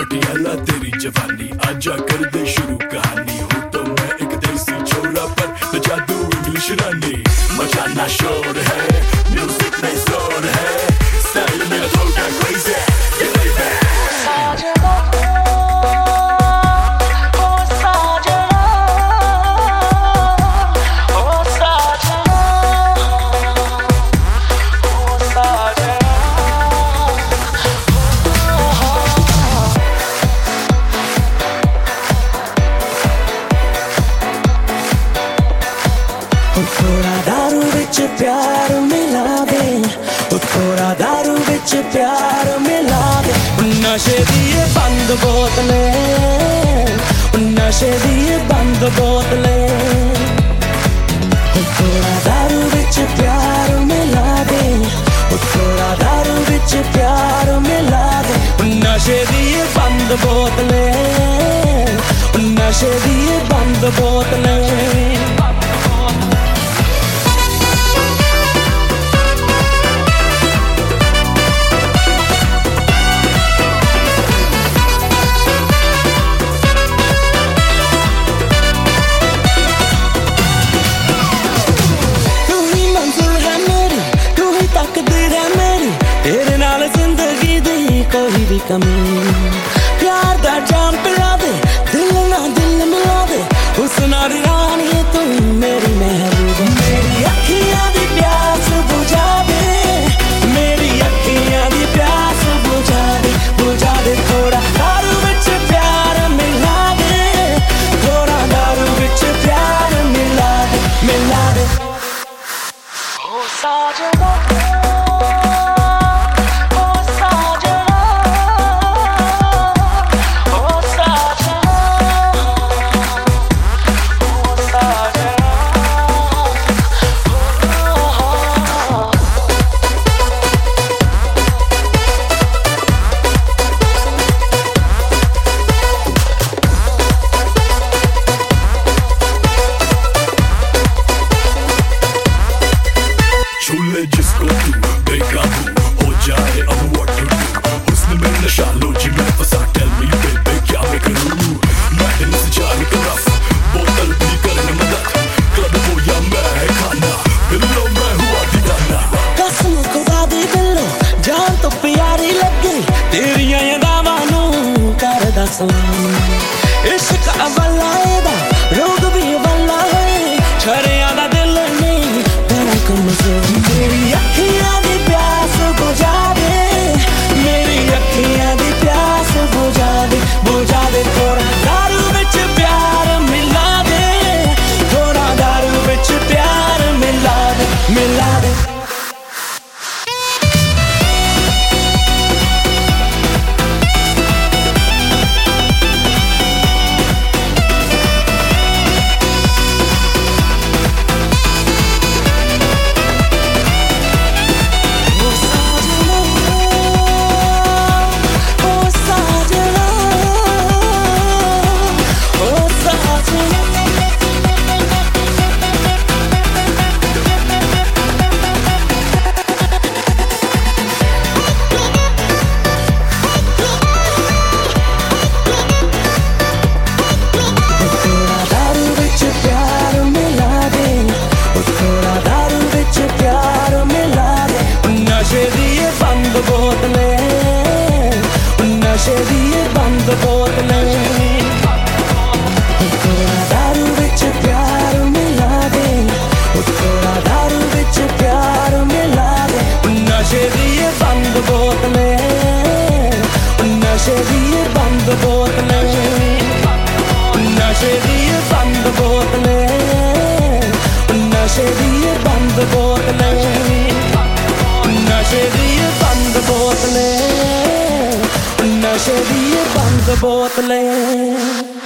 पटियाला तेरी जवानी, आजा कर दे शुरू कहानी। हूँ तो मैं एक देसी छोरा पर न जादू इंग्लिश रानी। मचाना शोर है, म्यूजिक में जोर है, स्टाइल मेरा थोड़ा क्रेज़ी है, ये लाइफ है। थोड़ा दारू विच प्यार मिला दे, थोड़ा दारू विच प्यार मिला दे। नशे दी बंद बोतले, नशे दी बंद बोतले। थोड़ा दारू विच प्यार मिला दे, थोड़ा दारू विच प्यार मिला दे। नशे दी बंद बोतले, नशे दी बंद बोतले। तेरे नाल जिंदगी दी कोई भी कमी, प्यार दा जाम पिला दे, दिल ना दिल मिला दे। उस नारी रानी तू मेरी महबूबा, मेरी अखियां दी प्यास बुझा दे, मेरी अखियां दी प्यास बुझा दे, बुझा दे। थोड़ा दारू विच प्यार मिला दे, थोड़ा दारू विच प्यार मिला दे, मिला दे। ओ साजना छूले जिसको तू बेकाबू हो जाए अब what to do। हुस्न में नशा लो जी मैं फंसा, tell me baby क्या मैं करूँ। मैं दिल से चार तरफ बोतल भी करने मदद, क्लब हो या मैं है खाना, बिल्लो मैं हुआ दीवाना। कसम खुदा दी बिल्लो जान तो प्यारी लगे, तेरियां यादां नू करदा सलाम। इश्क अवला एदा रोग भी अवला है, छरियां दा दिल नहीं तेरा कमजोर। मेरी अखियां दी प्यास बुझा दे, मेरी अखियां दी प्यास बुझा दे, बुझा दे। थोड़ा दारू विच प्यार मिला दे, थोड़ा दारू विच प्यार मिला दे, मिला दे। नशे दी बंद बोतले, थोड़ा दारू विच प्यार मिला दे, थोड़ा दारू विच प्यार मिला दे। नशे दी बंद बोतले, नशे दी बंद बोतले, नशे दी बंद बोतले, नशे दी बंद बोतले, नशे दी बंद बोतले, नशे दी बंद बोतले।